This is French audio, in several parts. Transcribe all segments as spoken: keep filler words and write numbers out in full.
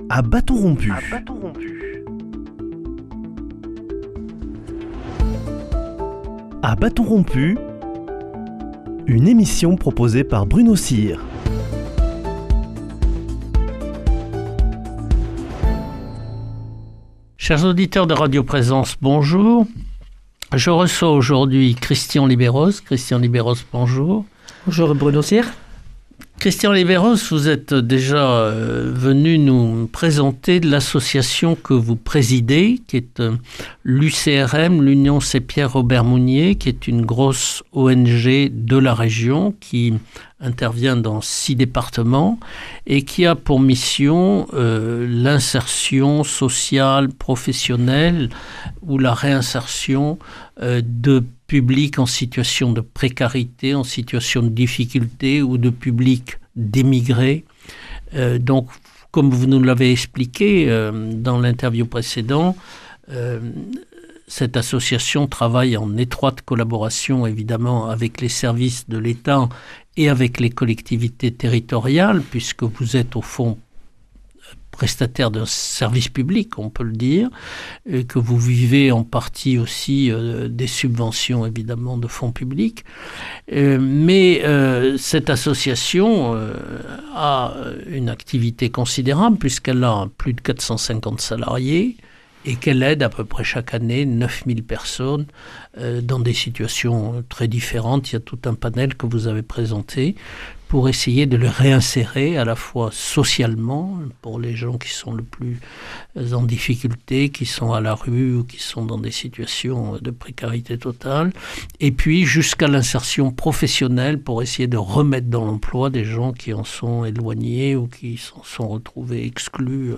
À bâton rompu. À bâton rompu. À bâton rompu, une émission proposée par Bruno Cyr. Chers auditeurs de Radio Présence, bonjour. Je reçois aujourd'hui Christian Libéros. Christian Libéros, bonjour. Bonjour Bruno Cyr. Christian Libéros, vous êtes déjà euh, venu nous présenter l'association que vous présidez, qui est euh, l'U C R M, l'Union Saint-Pierre Robert Mounier, qui est une grosse O N G de la région, qui intervient dans six départements et qui a pour mission euh, l'insertion sociale, professionnelle ou la réinsertion euh, de publics en situation de précarité, en situation de difficulté ou de publics d'émigrés. Euh, donc, comme vous nous l'avez expliqué euh, dans l'interview précédente, euh, cette association travaille en étroite collaboration, évidemment, avec les services de l'État et avec les collectivités territoriales, puisque vous êtes au fond prestataire d'un service public, on peut le dire, et que vous vivez en partie aussi euh, des subventions, évidemment, de fonds publics. Euh, mais euh, cette association euh, a une activité considérable, puisqu'elle a plus de quatre cent cinquante salariés, et qu'elle aide à peu près chaque année neuf mille personnes euh, dans des situations très différentes. Il y a tout un panel que vous avez présenté pour essayer de les réinsérer à la fois socialement, pour les gens qui sont le plus en difficulté, qui sont à la rue ou qui sont dans des situations de précarité totale, et puis jusqu'à l'insertion professionnelle pour essayer de remettre dans l'emploi des gens qui en sont éloignés ou qui s'en sont retrouvés exclus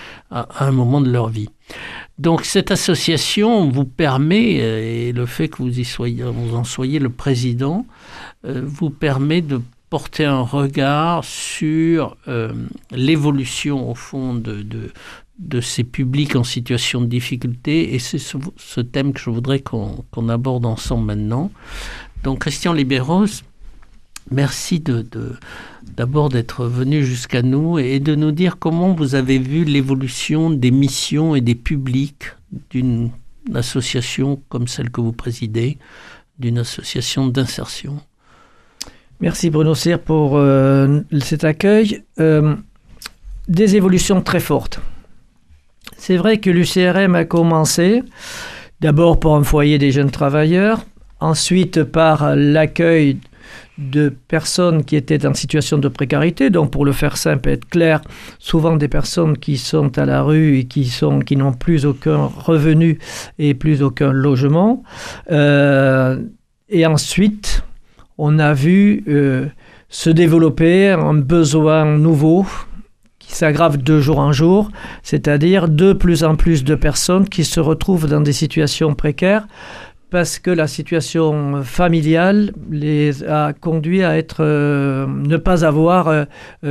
à un moment de leur vie. Donc cette association vous permet, et le fait que vous, y soyez, vous en soyez le président, euh, vous permet de porter un regard sur euh, l'évolution au fond de, de, de ces publics en situation de difficulté, et c'est ce, ce thème que je voudrais qu'on, qu'on aborde ensemble maintenant. Donc Christian Libéros, merci de, de, d'abord d'être venu jusqu'à nous et de nous dire comment vous avez vu l'évolution des missions et des publics d'une association comme celle que vous présidez, d'une association d'insertion. Merci Bruno Cyr pour euh, cet accueil. Euh, des évolutions très fortes. C'est vrai que l'U C R M a commencé d'abord pour un foyer des jeunes travailleurs, ensuite par l'accueil de personnes qui étaient en situation de précarité, donc pour le faire simple et être clair, souvent des personnes qui sont à la rue et qui, sont, qui n'ont plus aucun revenu et plus aucun logement. Euh, et ensuite, on a vu euh, se développer un besoin nouveau qui s'aggrave de jour en jour, c'est-à-dire de plus en plus de personnes qui se retrouvent dans des situations précaires parce que la situation familiale les a conduits à être, euh, ne pas avoir euh,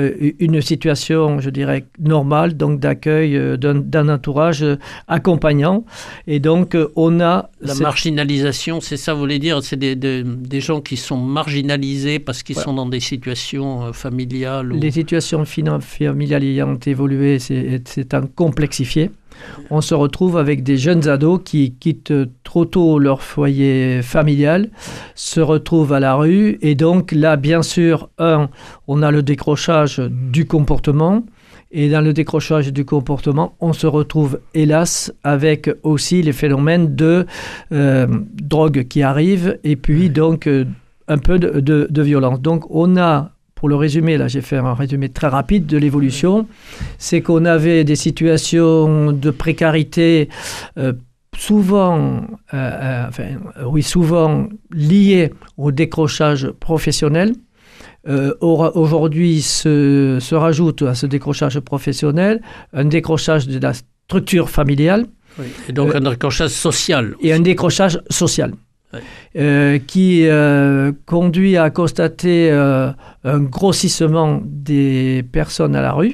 une situation, je dirais, normale, donc d'accueil euh, d'un, d'un entourage euh, accompagnant. Et donc, euh, on a... La cette... marginalisation, c'est ça, vous voulez dire, c'est des, des, des gens qui sont marginalisés parce qu'ils ouais. sont dans des situations euh, familiales. Ou... Les situations fina- familiales ayant évolué, c'est, c'est un complexifié. On se retrouve avec des jeunes ados qui quittent trop tôt leur foyer familial, se retrouvent à la rue, et donc là, bien sûr, un, on a le décrochage du comportement, et dans le décrochage du comportement, on se retrouve, hélas, avec aussi les phénomènes de euh, drogue qui arrivent, et puis donc euh, un peu de, de, de violence. Donc on a... Pour le résumé, là j'ai fait un résumé très rapide de l'évolution, c'est qu'on avait des situations de précarité euh, souvent, euh, euh, enfin, oui, souvent liées au décrochage professionnel. Euh, aujourd'hui, se, se rajoute à ce décrochage professionnel un décrochage de la structure familiale. Oui, et donc euh, un décrochage social. Et un décrochage social. Ouais. Euh, qui euh, conduit à constater euh, un grossissement des personnes à la rue,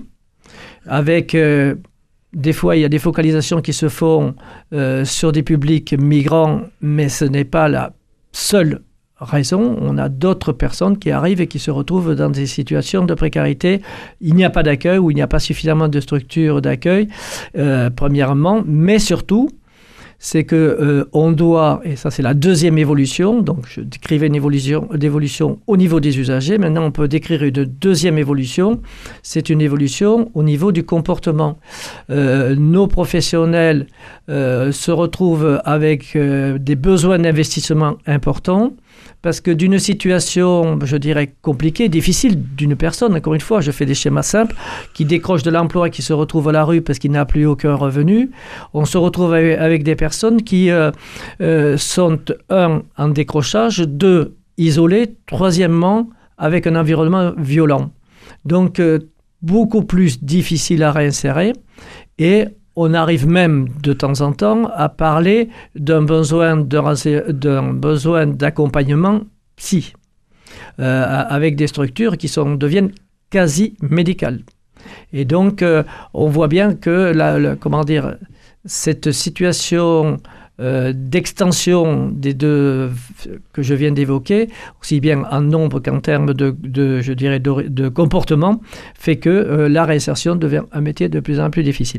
avec euh, des fois il y a des focalisations qui se font euh, sur des publics migrants, mais ce n'est pas la seule raison, on a d'autres personnes qui arrivent et qui se retrouvent dans des situations de précarité. Il n'y a pas d'accueil ou il n'y a pas suffisamment de structures d'accueil, euh, premièrement, mais surtout, c'est que euh, on doit, et ça c'est la deuxième évolution, donc je décrivais une évolution, d'évolution au niveau des usagers, maintenant on peut décrire une deuxième évolution, c'est une évolution au niveau du comportement. Euh, nos professionnels euh, se retrouvent avec euh, des besoins d'investissement importants, parce que d'une situation, je dirais, compliquée, difficile d'une personne, encore une fois, je fais des schémas simples, qui décroche de l'emploi, qui se retrouve à la rue parce qu'il n'a plus aucun revenu, on se retrouve avec des personnes qui euh, euh, sont, un, en décrochage, deux, isolées, troisièmement, avec un environnement violent. Donc, euh, beaucoup plus difficile à réinsérer, et on arrive même de temps en temps à parler d'un besoin, de, d'un besoin d'accompagnement psy, euh, avec des structures qui sont, deviennent quasi médicales. Et donc, euh, on voit bien que la, la, comment dire, cette situation euh, d'extension des deux que je viens d'évoquer, aussi bien en nombre qu'en termes de, de, je dirais, de, de comportement, fait que euh, la réinsertion devient un métier de plus en plus difficile.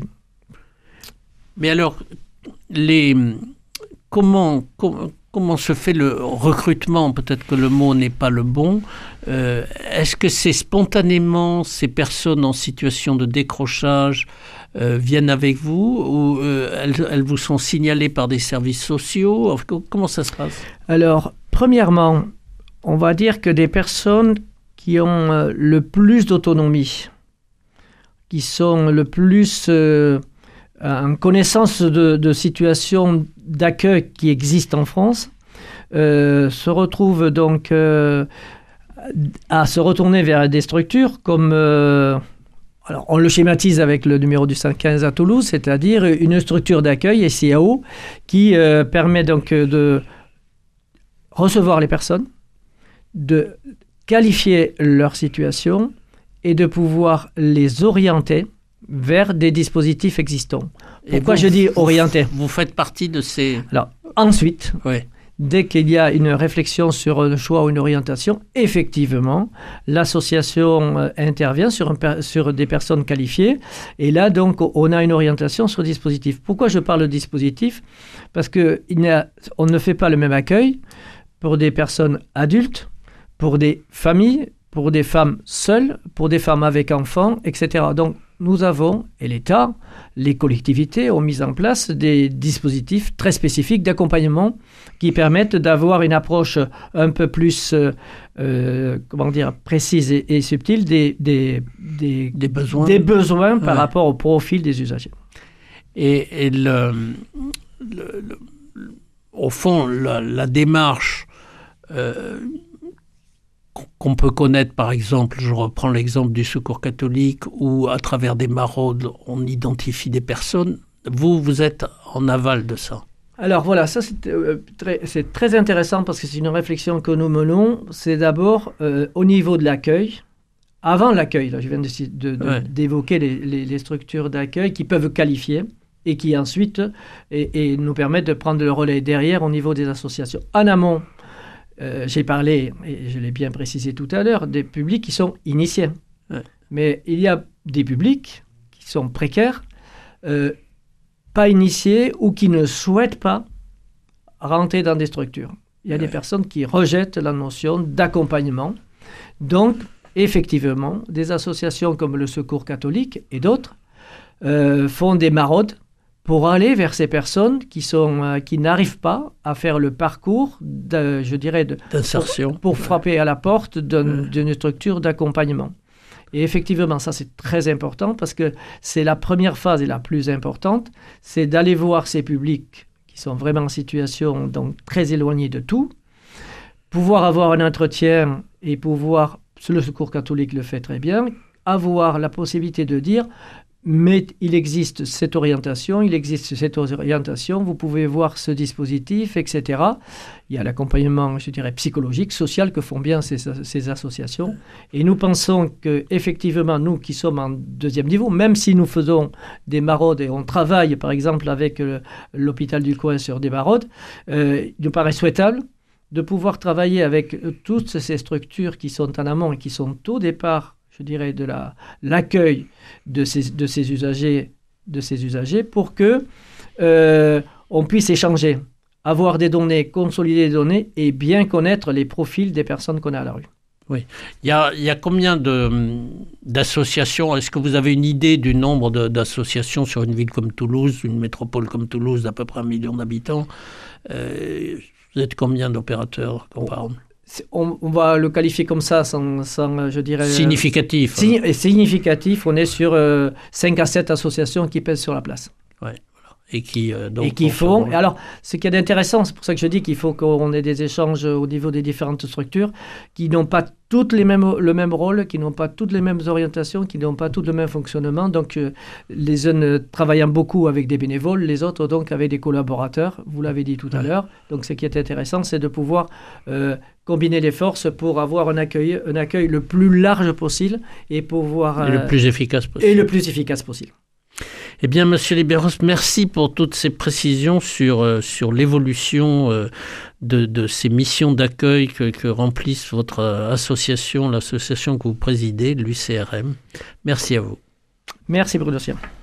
Mais alors, les, comment, com, comment se fait le recrutement? Peut-être que le mot n'est pas le bon. Euh, est-ce que c'est spontanément ces personnes en situation de décrochage euh, viennent avec vous ou euh, elles, elles vous sont signalées par des services sociaux? Comment ça se passe? Alors, premièrement, on va dire que des personnes qui ont euh, le plus d'autonomie, qui sont le plus... Euh, en connaissance de, de situations d'accueil qui existent en France, euh, se retrouvent donc euh, à se retourner vers des structures comme, euh, alors on le schématise avec le numéro du cent quinze à Toulouse, c'est-à-dire une structure d'accueil, S I A O, qui euh, permet donc de recevoir les personnes, de qualifier leur situation et de pouvoir les orienter vers des dispositifs existants. Pourquoi vous, je dis orienter? Vous faites partie de ces... Alors, ensuite, oui. Dès qu'il y a une réflexion sur un choix ou une orientation, effectivement, l'association intervient sur, un, sur des personnes qualifiées. Et là, donc, on a une orientation sur le dispositif. Pourquoi je parle de dispositif? Parce qu'on ne fait pas le même accueil pour des personnes adultes, pour des familles, pour des femmes seules, pour des femmes avec enfants, et cetera. Donc, nous avons, et l'État, les collectivités ont mis en place des dispositifs très spécifiques d'accompagnement qui permettent d'avoir une approche un peu plus, euh, comment dire, précise et, et subtile des, des, des, des besoins, des besoins par ouais. rapport au profil des usagers. Et, et le, le, le, au fond, la, la démarche... Euh, qu'on peut connaître, par exemple, je reprends l'exemple du Secours catholique, où à travers des maraudes, on identifie des personnes. Vous, vous êtes en aval de ça. Alors voilà, ça c'est, euh, très, c'est très intéressant parce que c'est une réflexion que nous menons. C'est d'abord euh, au niveau de l'accueil. Avant l'accueil, là, je viens de, de, de, ouais. d'évoquer les, les, les structures d'accueil qui peuvent qualifier et qui ensuite et, et nous permettent de prendre le relais derrière au niveau des associations. En amont, Euh, j'ai parlé, et je l'ai bien précisé tout à l'heure, des publics qui sont initiés. Ouais. Mais il y a des publics qui sont précaires, euh, pas initiés ou qui ne souhaitent pas rentrer dans des structures. Il y a ouais. des personnes qui rejettent la notion d'accompagnement. Donc, effectivement, des associations comme le Secours catholique et d'autres euh, font des maraudes pour aller vers ces personnes qui, sont, euh, qui n'arrivent pas à faire le parcours, de, je dirais, de, d'insertion, pour, pour frapper à la porte d'un, ouais. d'une structure d'accompagnement. Et effectivement, ça c'est très important parce que c'est la première phase et la plus importante, c'est d'aller voir ces publics qui sont vraiment en situation donc, très éloignée de tout, pouvoir avoir un entretien et pouvoir, le Secours catholique le fait très bien, avoir la possibilité de dire... Mais il existe cette orientation, il existe cette orientation, vous pouvez voir ce dispositif, et cetera. Il y a l'accompagnement, je dirais, psychologique, social que font bien ces, ces associations. Et nous pensons qu'effectivement, nous qui sommes en deuxième niveau, même si nous faisons des maraudes et on travaille, par exemple, avec le, l'hôpital du coin sur des maraudes, euh, il nous paraît souhaitable de pouvoir travailler avec toutes ces structures qui sont en amont et qui sont au départ, je dirais, de la, l'accueil de ces, de ces usagers, de ces usagers pour que euh, on puisse échanger, avoir des données, consolider des données et bien connaître les profils des personnes qu'on a à la rue. Oui. Il y a, il y a combien de, d'associations? Est-ce que vous avez une idée du nombre de, d'associations sur une ville comme Toulouse, une métropole comme Toulouse d'à peu près un million d'habitants? euh, Vous êtes combien d'opérateurs comparables? On, on va le qualifier comme ça, sans, sans je dirais... Significatif. Euh, si, significatif, on est sur euh, cinq à sept associations qui pèsent sur la place. Ouais. Et qui, euh, donc, et qui font... Et alors, ce qui est intéressant, c'est pour ça que je dis qu'il faut qu'on ait des échanges au niveau des différentes structures qui n'ont pas toutes les mêmes, le même rôle, qui n'ont pas toutes les mêmes orientations, qui n'ont pas tout le même fonctionnement. Donc, euh, les uns travaillant beaucoup avec des bénévoles, les autres donc avec des collaborateurs, vous l'avez dit tout à l'heure. Donc, ce qui est intéressant, c'est de pouvoir euh, combiner les forces pour avoir un accueil, un accueil le plus large possible et pouvoir... Euh, et le plus efficace possible. Et le plus efficace possible. Eh bien, Monsieur Libéros, merci pour toutes ces précisions sur, euh, sur l'évolution euh, de, de ces missions d'accueil que, que remplissent votre euh, association, l'association que vous présidez, l'U C R M. Merci à vous. Merci Bruno Cyr.